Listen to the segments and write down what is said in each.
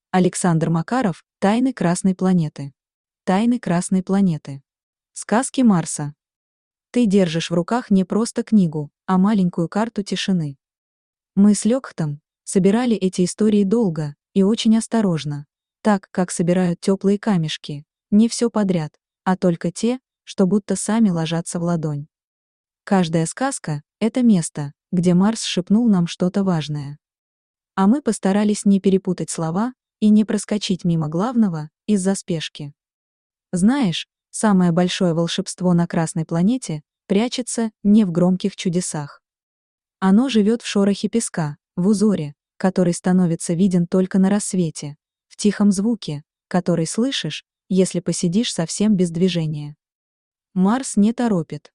Александр Макаров. Тайны Красной планеты. Тайны Красной планеты. Сказки Марса. Ты держишь в руках не просто книгу, а маленькую карту тишины. Мы с Лёкхтом собирали эти истории долго и очень осторожно, так, как собирают теплые камешки, не все подряд, а только те, что будто сами ложатся в ладонь. Каждая сказка — это место, где Марс шепнул нам что-то важное. А мы постарались не перепутать слова и не проскочить мимо главного из-за спешки. Знаешь, самое большое волшебство на Красной планете прячется не в громких чудесах. Оно живет в шорохе песка, в узоре, который становится виден только на рассвете, в тихом звуке, который слышишь, если посидишь совсем без движения. Марс не торопит.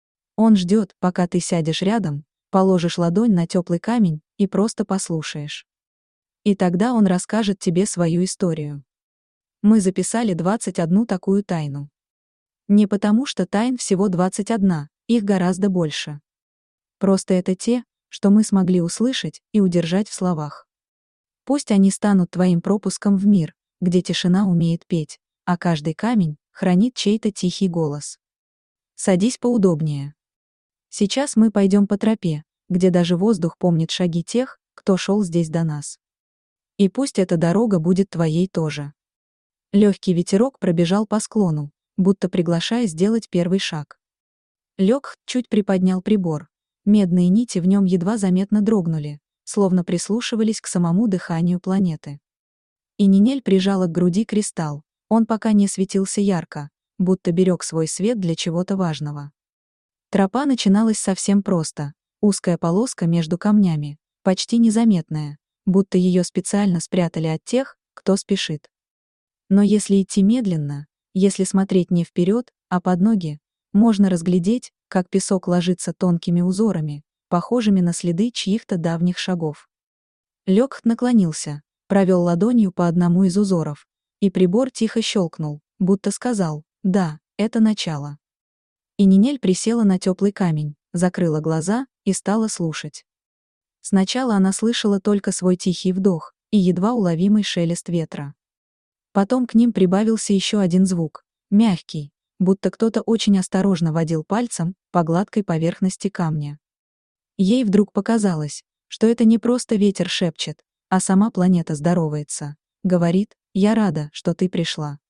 Он ждет, пока ты сядешь рядом, положишь ладонь на теплый камень и просто послушаешь. И тогда он расскажет тебе свою историю. Мы записали 21 такую тайну. Не потому, что тайн всего 21, их гораздо больше. Просто это те, что мы смогли услышать и удержать в словах. Пусть они станут твоим пропуском в мир, где тишина умеет петь, а каждый камень хранит чей-то тихий голос. Садись поудобнее. Сейчас мы пойдем по тропе, где даже воздух помнит шаги тех, кто шел здесь до нас. И пусть эта дорога будет твоей тоже. Легкий ветерок пробежал по склону, будто приглашая сделать первый шаг. Лёкхт чуть приподнял прибор. Медные нити в нем едва заметно дрогнули, словно прислушивались к самому дыханию планеты. И Нинель прижала к груди кристалл, он пока не светился ярко, будто берег свой свет для чего-то важного. Тропа начиналась совсем просто, узкая полоска между камнями, почти незаметная, будто ее специально спрятали от тех, кто спешит. Но если идти медленно, если смотреть не вперед, а под ноги, можно разглядеть, как песок ложится тонкими узорами, похожими на следы чьих-то давних шагов. Лёкхт наклонился, провел ладонью по одному из узоров, и прибор тихо щелкнул, будто сказал: «Да, это начало». И Нинель присела на теплый камень, закрыла глаза и стала слушать. Сначала она слышала только свой тихий вдох и едва уловимый шелест ветра. Потом к ним прибавился еще один звук, мягкий, будто кто-то очень осторожно водил пальцем по гладкой поверхности камня. Ей вдруг показалось, что это не просто ветер шепчет, а сама планета здоровается, говорит: «Я рада, что ты пришла».